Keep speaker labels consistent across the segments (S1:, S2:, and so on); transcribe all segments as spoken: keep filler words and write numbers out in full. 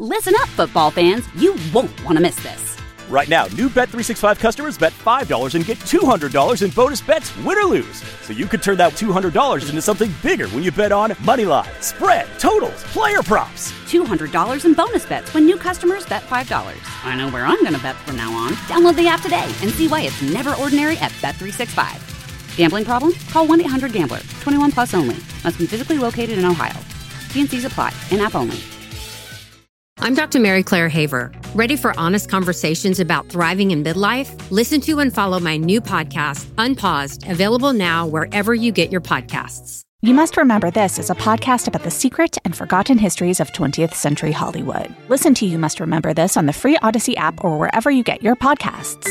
S1: Listen up, football fans. You won't want to miss this.
S2: Right now, new Bet three sixty-five customers bet five dollars and get two hundred dollars in bonus bets, win or lose. So you could turn that two hundred dollars into something bigger when you bet on money line, spread, totals, player props.
S1: two hundred dollars in bonus bets when new customers bet five dollars. I know where I'm going to bet from now on. Download the app today and see why it's never ordinary at Bet three sixty-five. Gambling problem? Call one eight hundred gambler. twenty-one plus only. Must be physically located in Ohio. T and C's apply. In-app only.
S3: I'm Doctor Mary Claire Haver. Ready for honest conversations about thriving in midlife? Listen to and follow my new podcast, Unpaused, available now wherever you get your podcasts.
S4: You Must Remember This is a podcast about the secret and forgotten histories of twentieth century Hollywood. Listen to You Must Remember This on the free Odyssey app or wherever you get your podcasts.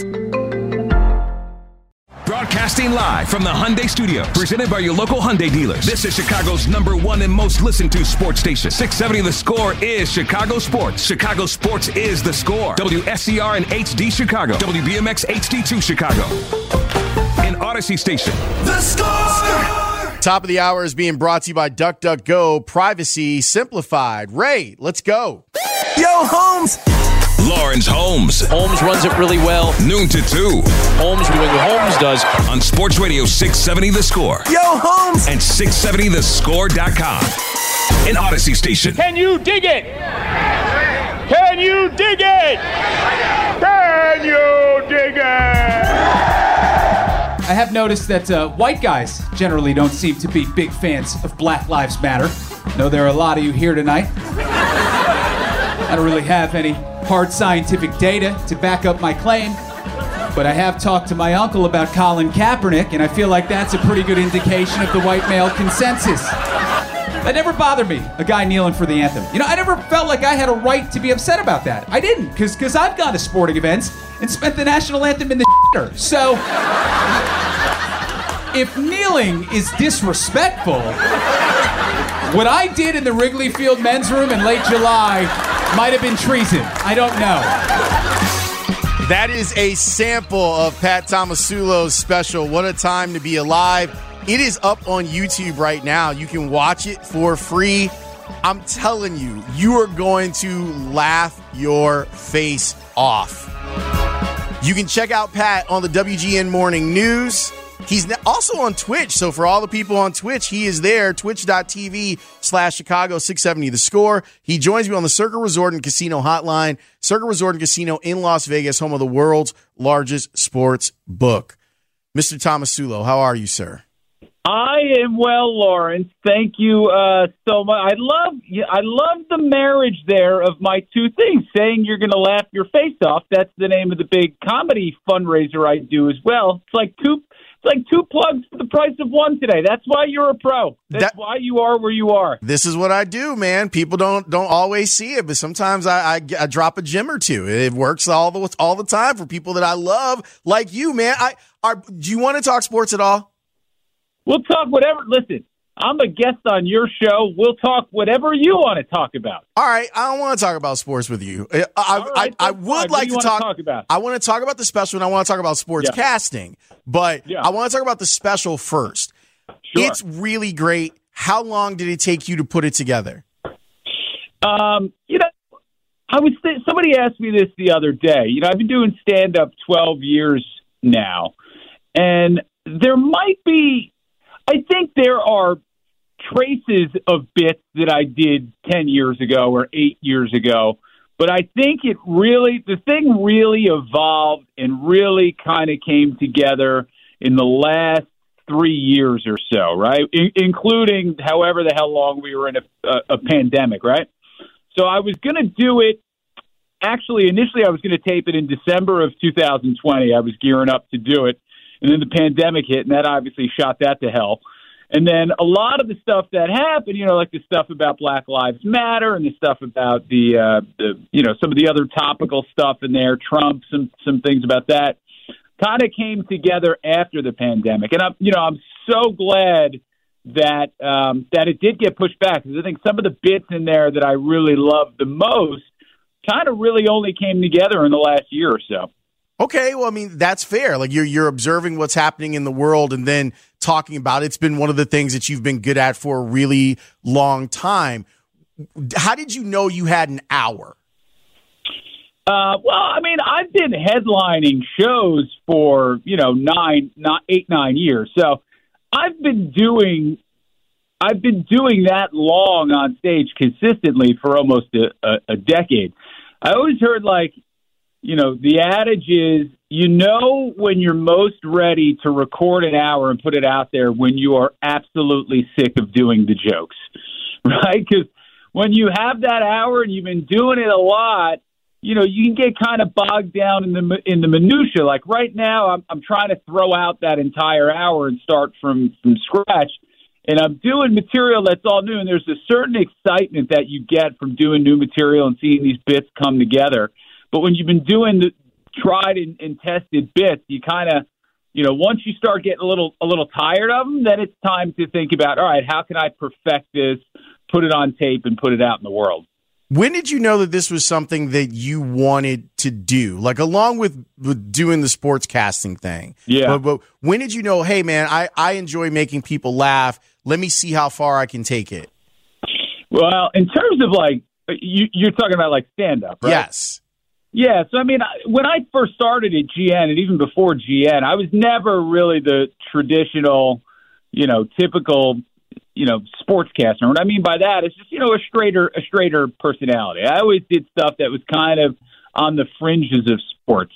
S5: Broadcasting live from the Hyundai Studios, presented by your local Hyundai dealers. This is Chicago's number one and most listened to sports station. six seventy The Score is Chicago Sports. Chicago Sports is The Score. W S C R and H D Chicago. W B M X H D two Chicago. An Odyssey station. The Score!
S6: Top of the hour is being brought to you by DuckDuckGo. Privacy simplified. Ray, let's go.
S7: Yo, Holmes!
S5: Lawrence Holmes.
S8: Holmes runs it really well.
S5: Noon to two.
S8: Holmes doing what Holmes does.
S5: On Sports Radio six seventy The Score.
S7: Yo, Holmes!
S5: And six seventy the score dot com. An Odyssey station.
S9: Can you dig it? Can you dig it? Can you dig it?
S10: I have noticed that uh, white guys generally don't seem to be big fans of Black Lives Matter. I know there are a lot of you here tonight. I don't really have any hard scientific data to back up my claim, but I have talked to my uncle about Colin Kaepernick, and I feel like that's a pretty good indication of the white male consensus. That never bothered me, a guy kneeling for the anthem. You know, I never felt like I had a right to be upset about that. I didn't, because because I've gone to sporting events and spent the national anthem in the shitter. So, if kneeling is disrespectful, what I did in the Wrigley Field men's room in late July might have been treason. I don't know.
S6: That is a sample of Pat Tomasulo's special, What a Time to Be Alive. It is up on YouTube right now. You can watch it for free. I'm telling you, you are going to laugh your face off. You can check out Pat on the W G N Morning News. He's also on Twitch, so for all the people on Twitch, he is there, twitch.tv slash Chicago 670 The Score. He joins me on the Circa Resort and Casino hotline. Circa Resort and Casino in Las Vegas, home of the world's largest sports book. Mister Tomasulo, how are you, sir?
S9: I am well, Lawrence. Thank you uh, so much. I love I love the marriage there of my two things. Saying you're going to laugh your face off. That's the name of the big comedy fundraiser I do as well. It's like two It's like two plugs for the price of one today. That's why you're a pro. That's that, why you are where you are.
S6: This is what I do, man. People don't don't always see it, but sometimes I, I, I drop a gem or two. It works all the all the time for people that I love, like you, man. I are, do you want to talk sports at all?
S9: We'll talk whatever. Listen, I'm a guest on your show. We'll talk whatever you want to talk about.
S6: All right. I don't want to talk about sports with you. I, I,
S9: right,
S6: I, I would like to talk,
S9: talk about.
S6: I want to talk about the special, and I want to talk about sports yeah. casting. But yeah. I want to talk about the special first.
S9: Sure.
S6: It's really great. How long did it take you to put it together?
S9: Um, you know, I was th- somebody asked me this the other day. You know, I've been doing stand-up twelve years now, and there might be, I think there are traces of bits that I did ten years ago or eight years ago. But I think it really, the thing really evolved and really kind of came together in the last three years or so, right? I- including however the hell long we were in a, a, a pandemic, right? So I was going to do it. Actually, initially I was going to tape it in December of two thousand twenty. I was gearing up to do it. And then the pandemic hit, and that obviously shot that to hell. And then a lot of the stuff that happened, you know, like the stuff about Black Lives Matter and the stuff about the, uh, the you know, some of the other topical stuff in there, Trump, some some things about that, kind of came together after the pandemic. And I'm, you know, I'm so glad that um, that it did get pushed back, because I think some of the bits in there that I really loved the most kind of really only came together in the last year or so.
S6: Okay, well, I mean, that's fair. Like, you're you're observing what's happening in the world and then talking about it. It's been one of the things that you've been good at for a really long time. How did you know you had an hour?
S9: Uh, well, I mean, I've been headlining shows for, you know, nine, not eight, nine years. So I've been doing, I've been doing that long on stage consistently for almost a, a, a decade. I always heard, like, you know, the adage is, you know, when you're most ready to record an hour and put it out there when you are absolutely sick of doing the jokes, right? Because when you have that hour and you've been doing it a lot, you know, you can get kind of bogged down in the in the minutia. Like right now, I'm I'm trying to throw out that entire hour and start from from scratch, and I'm doing material that's all new. And there's a certain excitement that you get from doing new material and seeing these bits come together. But when you've been doing the tried and, and tested bits, you kind of, you know, once you start getting a little a little tired of them, then it's time to think about, all right, how can I perfect this, put it on tape, and put it out in the world.
S6: When did you know that this was something that you wanted to do? Like, along with, with doing the sports casting thing.
S9: Yeah.
S6: But, but when did you know, hey, man, I, I enjoy making people laugh. Let me see how far I can take it.
S9: Well, in terms of, like, you, you're talking about, like, stand-up, right?
S6: Yes.
S9: Yeah, so, I mean, when I first started at G N, and even before G N, I was never really the traditional, you know, typical you know, sportscaster. What I mean by that is just, you know, a straighter, a straighter personality. I always did stuff that was kind of on the fringes of sports.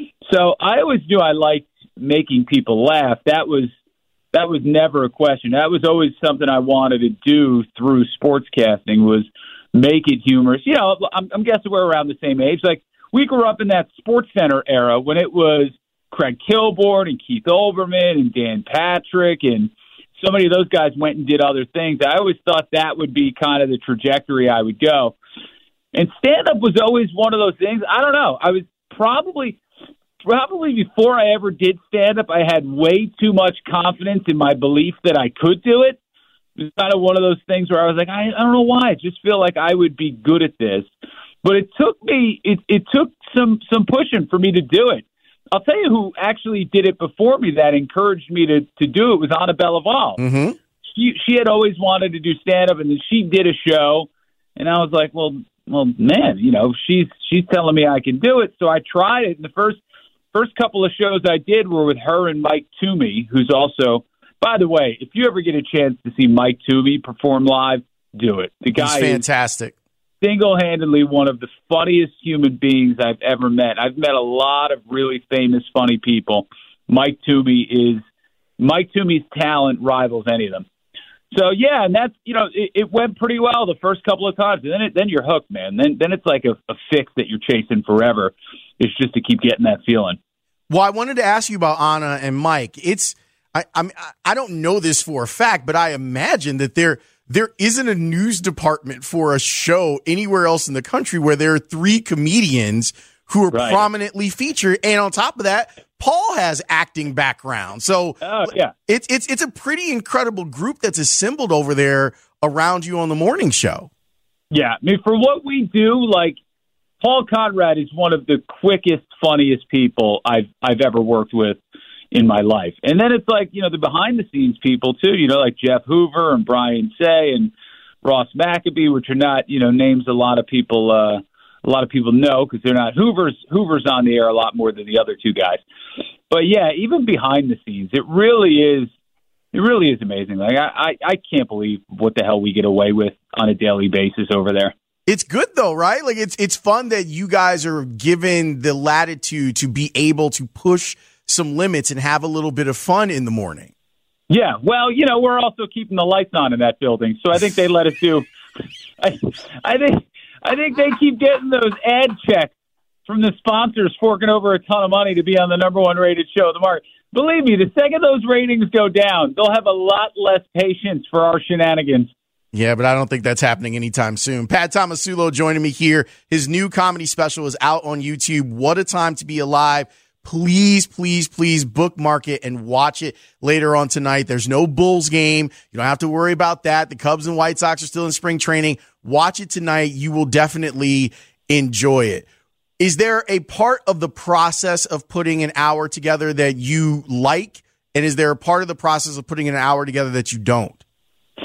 S9: So I always knew I liked making people laugh. That was, that was never a question. That was always something I wanted to do through sportscasting, was make it humorous. You know, I'm, I'm guessing we're around the same age. Like, we grew up in that Sports Center era when it was Craig Kilborn and Keith Olbermann and Dan Patrick, and so many of those guys went and did other things. I always thought that would be kind of the trajectory I would go. And stand-up was always one of those things. I don't know. I was probably, probably before I ever did stand-up, I had way too much confidence in my belief that I could do it. It was kind of one of those things where I was like, I, I don't know why. I just feel like I would be good at this. But it took me, it, it took some, some pushing for me to do it. I'll tell you who actually did it before me that encouraged me to, to do it was Annabelle Laval.
S6: Mm-hmm.
S9: She she had always wanted to do stand-up, and then she did a show, and I was like, well, well, man, you know, she's she's telling me I can do it, so I tried it. And the first first couple of shows I did were with her and Mike Toomey, who's also, by the way, if you ever get a chance to see Mike Toomey perform live, do it. The guy
S6: He's fantastic.
S9: Is single-handedly one of the funniest human beings I've ever met. I've met a lot of really famous, funny people. Mike Toomey is Mike Toomey's talent rivals any of them. So yeah, and that's, you know, it, it went pretty well the first couple of times, and then it, then you're hooked, man. Then then it's like a, a fix that you're chasing forever. It's just to keep getting that feeling.
S6: Well, I wanted to ask you about Anna and Mike. It's I I, mean, I don't know this for a fact, but I imagine that they're. There isn't a news department for a show anywhere else in the country where there are three comedians who are
S9: right.
S6: prominently featured. And on top of that, Paul has acting background. So
S9: oh, yeah.
S6: it's, it's, it's a pretty incredible group that's assembled over there around you on the morning show.
S9: Yeah. I mean, for what we do, like, Paul Conrad is one of the quickest, funniest people I've, I've ever worked with in my life. And then it's like, you know, the behind the scenes people too, you know, like Jeff Hoover and Brian Say and Ross Maccabee, which are not, you know, names a lot of people, uh, a lot of people know because they're not Hoover's Hoover's on the air a lot more than the other two guys. But yeah, even behind the scenes, it really is, it really is amazing. Like I, I, I can't believe what the hell we get away with on a daily basis over there.
S6: It's good though, right? Like it's, it's fun that you guys are given the latitude to be able to push some limits and have a little bit of fun in the morning.
S9: Yeah, well, you know, we're also keeping the lights on in that building, so I think they let us do. I, I think I think they keep getting those ad checks from the sponsors, forking over a ton of money to be on the number one rated show of the market. Believe me, the second those ratings go down, they'll have a lot less patience for our shenanigans.
S6: Yeah, but I don't think that's happening anytime soon. Pat Tomasulo joining me here. His new comedy special is out on YouTube. What a Time to Be Alive. Please, please, please bookmark it and watch it later on tonight. There's no Bulls game. You don't have to worry about that. The Cubs and White Sox are still in spring training. Watch it tonight. You will definitely enjoy it. Is there a part of the process of putting an hour together that you like? And is there a part of the process of putting an hour together that you don't?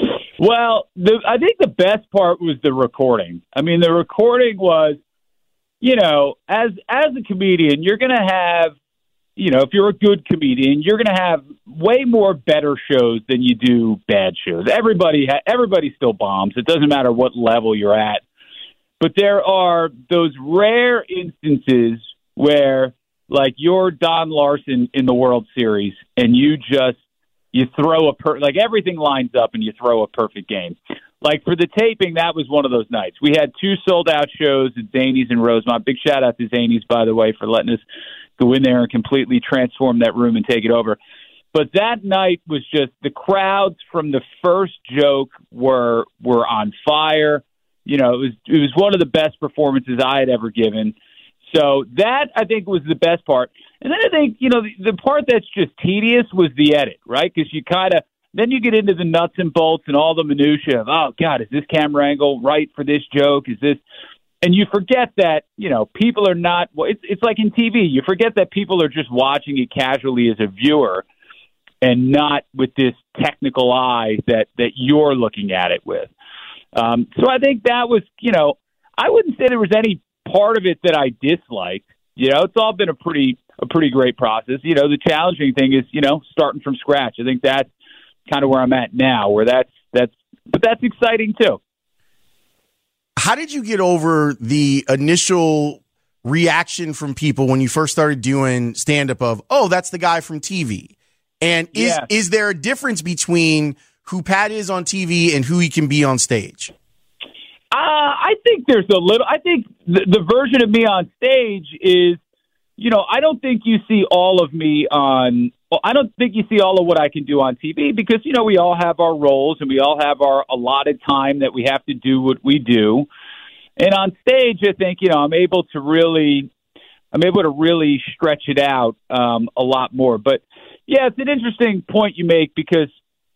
S9: Well, the, I think the best part was the recording. I mean, the recording was, you know, as as a comedian, you're going to have, you know, if you're a good comedian, you're going to have way more better shows than you do bad shows. Everybody, ha- everybody still bombs. It doesn't matter what level you're at. But there are those rare instances where, like, you're Don Larson in the World Series, and you just you throw a per- like everything lines up, and you throw a perfect game. Like for the taping, that was one of those nights. We had two sold out shows at Zanies and Rosemont. Big shout out to Zanies, by the way, for letting us go in there and completely transform that room and take it over. But that night was just the crowds from the first joke were were on fire. You know, it was it was one of the best performances I had ever given. So that, I think, was the best part. And then I think, you know, the, the part that's just tedious was the edit, right? Because you kind of, then you get into the nuts and bolts and all the minutia of, oh, God, is this camera angle right for this joke? Is this, and you forget that, you know, people are not, well, it's, it's like in T V. You forget that people are just watching it casually as a viewer and not with this technical eye that, that you're looking at it with. Um, so I think that was, you know, I wouldn't say there was any part of it that I disliked. You know, it's all been a pretty a pretty great process. You know, the challenging thing is, you know, starting from scratch. I think that's kind of where I'm at now, where that's that's but that's exciting too.
S6: How did you get over the initial reaction from people when you first started doing stand-up of, oh, that's the guy from T V? And is
S9: Yeah.
S6: is there a difference between who Pat is on T V and who he can be on stage?
S9: Uh, I think there's a little. I think the, the version of me on stage is, you know, I don't think you see all of me on. Well, I don't think you see all of what I can do on T V because, you know, we all have our roles and we all have our allotted time that we have to do what we do. And on stage, I think, you know, I'm able to really, I'm able to really stretch it out um, a lot more. But yeah, it's an interesting point you make because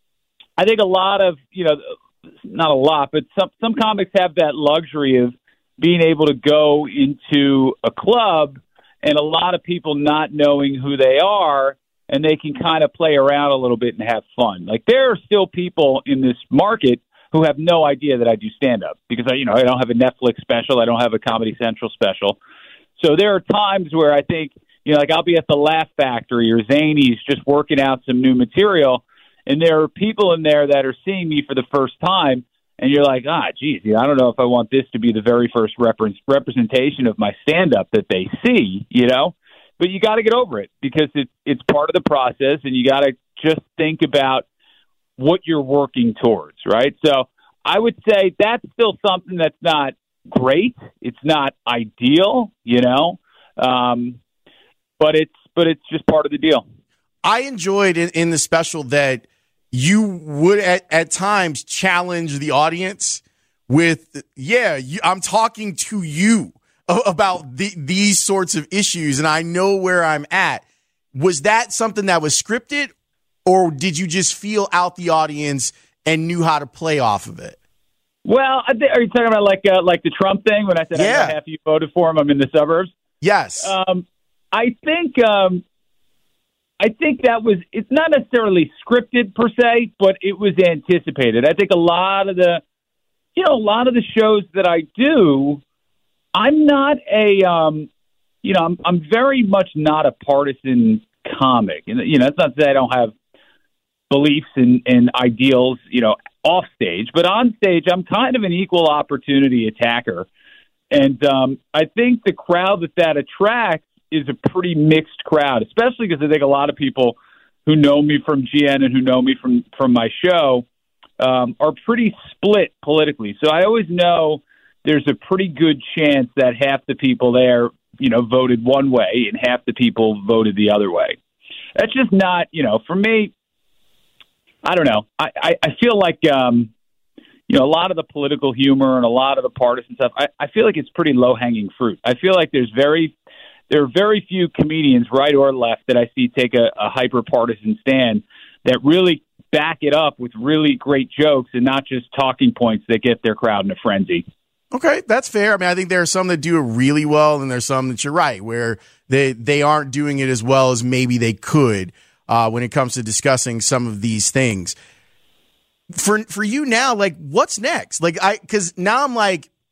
S9: I think a lot of, you know, not a lot, but some some comics have that luxury of being able to go into a club and a lot of people not knowing who they are, and they can kind of play around a little bit and have fun. Like there are still people in this market who have no idea that I do stand-up because I, you know, I don't have a Netflix special, I don't have a Comedy Central special. So there are times where I think, you know, like I'll be at the Laugh Factory or Zanies just working out some new material. And there are people in there that are seeing me for the first time, and you're like, ah, geez, you know, I don't know if I want this to be the very first rep- representation of my stand-up that they see, you know? But you got to get over it because it's it's part of the process, and you got to just think about what you're working towards, right? So I would say that's still something that's not great. It's not ideal, you know, um, but it's but it's just part of the deal.
S6: I enjoyed in, in the special that you would at, at times challenge the audience with, yeah, you, I'm talking to you about the, these sorts of issues, and I know where I'm at. Was that something that was scripted, or did you just feel out the audience and knew how to play off of it?
S9: Well, I th- are you talking about like uh, like the Trump thing when I said
S6: Yeah.
S9: I know half of you voted for him, I'm in the suburbs?
S6: Yes.
S9: Um, I think um, I think that was, it's not necessarily scripted per se, but it was anticipated. I think a lot of the, you know, a lot of the shows that I do, I'm not a, um, you know, I'm, I'm very much not a partisan comic. And, you know, it's not that I don't have beliefs and, and ideals, you know, off stage, but on stage, I'm kind of an equal opportunity attacker. And um, I think the crowd that that attracts is a pretty mixed crowd, especially because I think a lot of people who know me from G N and who know me from, from my show um, are pretty split politically. So I always know there's a pretty good chance that half the people there, you know, voted one way and half the people voted the other way. That's just not, you know, for me, I don't know. I, I, I feel like, um, you know, a lot of the political humor and a lot of the partisan stuff, I, I feel like it's pretty low-hanging fruit. I feel like there's very, there are very few comedians, right or left, that I see take a, a hyper-partisan stand that really back it up with really great jokes and not just talking points that get their crowd in a frenzy.
S6: Okay, that's fair. I mean, I think there are some that do it really well, and there's some that you're right, where they, they aren't doing it as well as maybe they could uh, when it comes to discussing some of these things. For for you now, like, what's next? Like, I because now I'm like,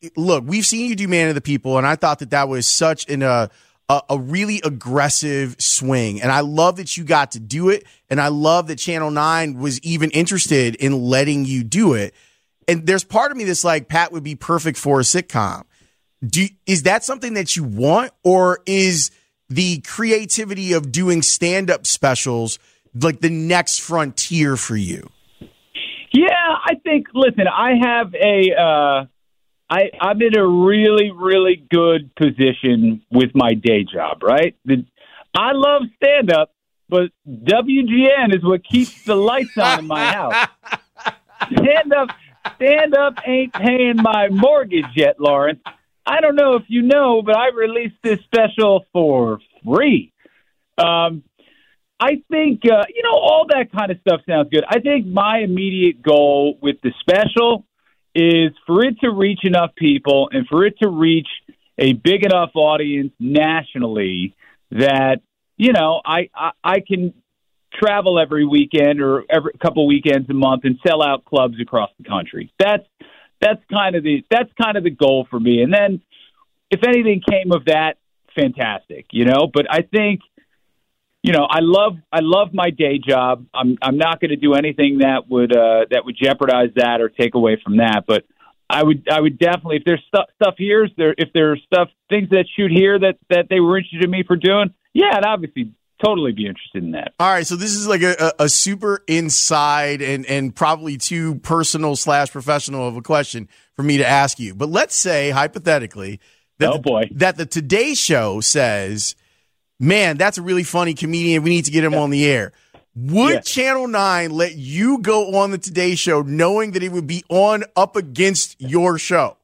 S6: look, we've seen you do Man of the People, and I thought that that was such an uh, a, a really aggressive swing. And I love that you got to do it, and I love that Channel nine was even interested in letting you do it. And there's part of me that's like, Pat would be perfect for a sitcom. Do is that something that you want, or is the creativity of doing stand-up specials like the next frontier for you?
S9: Yeah, I think, listen, I have a, uh, I, I'm in a really, really good position with my day job, right? The, I love stand-up, but W G N is what keeps the lights on in my house. Stand-up, stand-up ain't paying my mortgage yet, Lawrence. I don't know if you know, but I released this special for free. Um, I think, uh, you know, all that kind of stuff sounds good. I think my immediate goal with the special is for it to reach enough people and for it to reach a big enough audience nationally that, you know, I, I, I can travel every weekend or every couple weekends a month and sell out clubs across the country. That's that's kind of the that's kind of the goal for me. And then if anything came of that, fantastic, you know. But I think, you know, I love I love my day job. I'm I'm not going to do anything that would uh, that would jeopardize that or take away from that. But I would I would definitely, if there's stuff stuff here, there if there's stuff things that shoot here that, that they were interested in me for doing, yeah, I'd obviously totally be interested in that.
S6: All right, so this is like a, a, a super inside and and probably too personal slash professional of a question for me to ask you. But let's say hypothetically that
S9: oh boy
S6: the, that the Today Show says, man, that's a really funny comedian. We need to get him yeah. on the air. Would yeah. Channel nine let you go on the Today Show knowing that it would be on up against your show?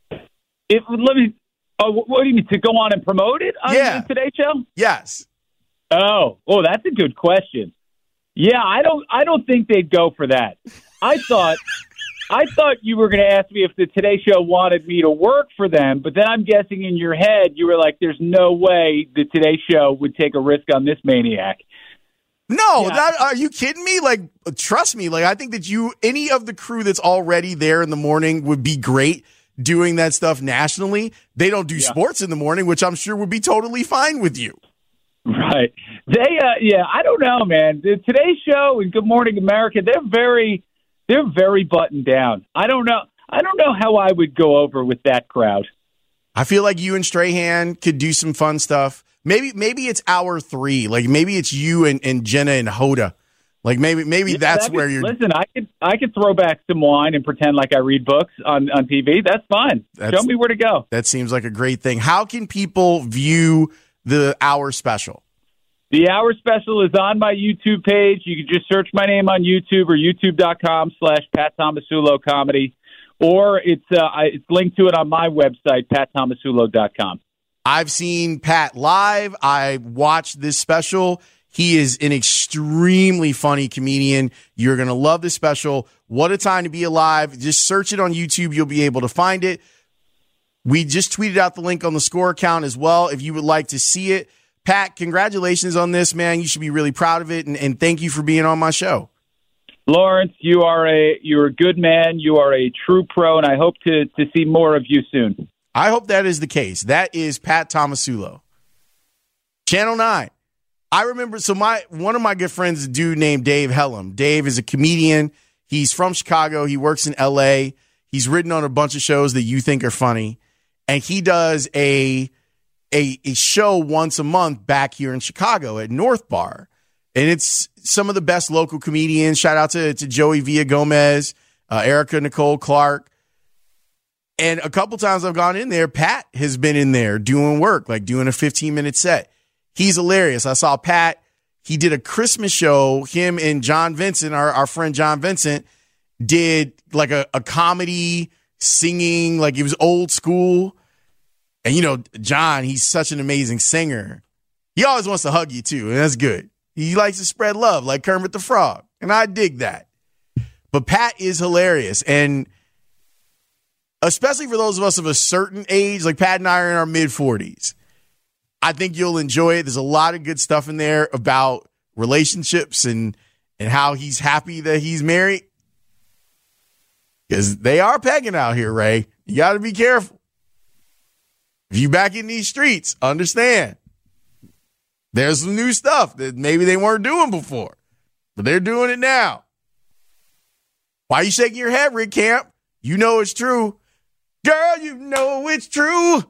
S9: If let me. Oh, what do you mean, to go on and promote it on
S6: yeah.
S9: the Today Show?
S6: Yes.
S9: Oh, oh, that's a good question. Yeah, I don't, I don't think they'd go for that. I thought, I thought you were going to ask me if the Today Show wanted me to work for them, but then I'm guessing in your head you were like, "There's no way the Today Show would take a risk on this maniac."
S6: No,
S9: yeah.
S6: that, are you kidding me? Like, trust me. Like, I think that you, any of the crew that's already there in the morning would be great doing that stuff nationally. They don't do yeah. sports in the morning, which I'm sure would be totally fine with you.
S9: Right. They, uh, yeah, I don't know, man. The Today Show and Good Morning America, they're very, they're very buttoned down. I don't know. I don't know how I would go over with that crowd.
S6: I feel like you and Strahan could do some fun stuff. Maybe, maybe it's hour three. Like maybe it's you and, and Jenna and Hoda. Like maybe, maybe yeah, that's
S9: that
S6: where
S9: could,
S6: you're.
S9: Listen, I could, I could throw back some wine and pretend like I read books on, on T V. That's fine. That's, Show me where to go.
S6: That seems like a great thing. How can people view the hour special?
S9: The hour special is on my YouTube page. You can just search my name on YouTube or youtube.com slash Pat Tomasulo comedy, or it's uh, it's linked to it on my website, pat tomasulo dot com.
S6: I've seen Pat live. I watched this special. He is an extremely funny comedian. You're going to love this special. What a Time to Be Alive. Just search it on YouTube. You'll be able to find it. We just tweeted out the link on the Score account as well if you would like to see it. Pat, congratulations on this, man. You should be really proud of it, and, and thank you for being on my show.
S9: Lawrence, you are a you're a good man. You are a true pro, and I hope to, to see more of you soon.
S6: I hope that is the case. That is Pat Tomasulo. Channel nine. I remember, so my one of my good friends is a dude named Dave Hellam. Dave is a comedian. He's from Chicago. He works in L A. He's written on a bunch of shows that you think are funny, and he does a A, a show once a month back here in Chicago at North Bar. And it's some of the best local comedians. Shout out to, to Joey Villagomez, uh, Erica Nicole Clark. And a couple times I've gone in there, Pat has been in there doing work, like doing a fifteen-minute set. He's hilarious. I saw Pat. He did a Christmas show. Him and John Vincent, our, our friend John Vincent, did like a, a comedy singing, like it was old school. And, you know, John, he's such an amazing singer. He always wants to hug you, too, and that's good. He likes to spread love like Kermit the Frog, and I dig that. But Pat is hilarious, and especially for those of us of a certain age, like Pat and I are in our mid-forties, I think you'll enjoy it. There's a lot of good stuff in there about relationships and, and how he's happy that he's married. Because they are pegging out here, Ray. You got to be careful. If you back in these streets, understand. There's some new stuff that maybe they weren't doing before, but they're doing it now. Why are you shaking your head, Rick Camp? You know it's true. Girl, you know it's true.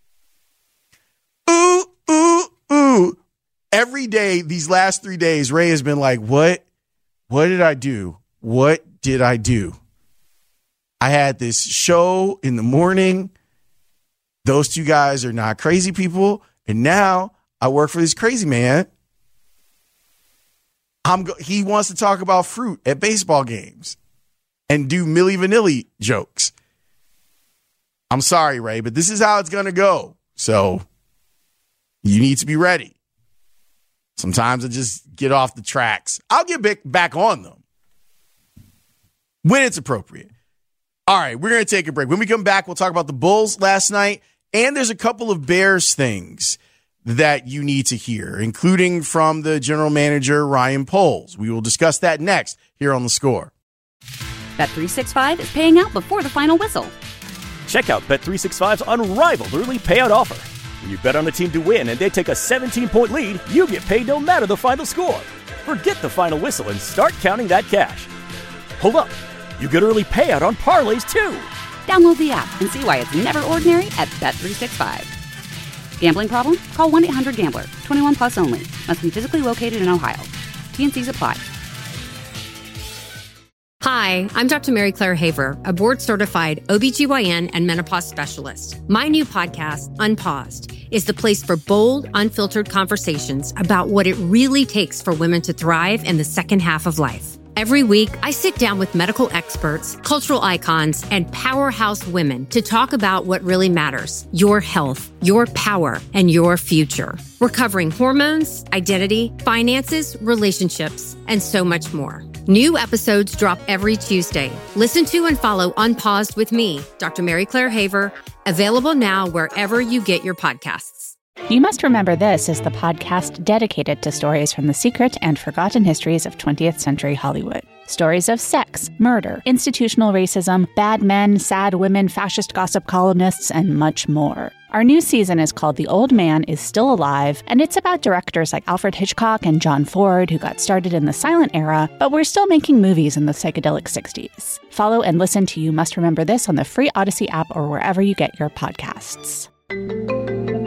S6: Ooh, ooh, ooh. Every day, these last three days, Ray has been like, what? What did I do? What did I do? I had this show in the morning. Those two guys are not crazy people. And now I work for this crazy man. I'm go- he wants to talk about fruit at baseball games and do Milli Vanilli jokes. I'm sorry, Ray, but this is how it's going to go. So you need to be ready. Sometimes I just get off the tracks. I'll get back, back on them when it's appropriate. All right, we're going to take a break. When we come back, we'll talk about the Bulls last night. And there's a couple of Bears things that you need to hear, including from the general manager, Ryan Poles. We will discuss that next here on The Score.
S1: Bet three sixty-five is paying out before the final whistle.
S2: Check out Bet three sixty-five's unrivaled early payout offer. When you bet on a team to win and they take a seventeen-point lead, you get paid no matter the final score. Forget the final whistle and start counting that cash. Hold up. You get early payout on parlays, too.
S1: Download the app and see why it's never ordinary at Bet three sixty-five. Gambling problem? Call one eight hundred gambler. twenty-one plus only. Must be physically located in Ohio. T and C's apply.
S3: Hi, I'm Doctor Mary Claire Haver, a board-certified O B G Y N and menopause specialist. My new podcast, Unpaused, is the place for bold, unfiltered conversations about what it really takes for women to thrive in the second half of life. Every week, I sit down with medical experts, cultural icons, and powerhouse women to talk about what really matters: your health, your power, and your future. We're covering hormones, identity, finances, relationships, and so much more. New episodes drop every Tuesday. Listen to and follow Unpaused with me, Doctor Mary Claire Haver, available now wherever you get your podcasts.
S4: You Must Remember This is the podcast dedicated to stories from the secret and forgotten histories of twentieth century Hollywood. Stories of sex, murder, institutional racism, bad men, sad women, fascist gossip columnists, and much more. Our new season is called The Old Man Is Still Alive, and it's about directors like Alfred Hitchcock and John Ford, who got started in the silent era, but were still making movies in the psychedelic sixties. Follow and listen to You Must Remember This on the free Odyssey app or wherever you get your podcasts.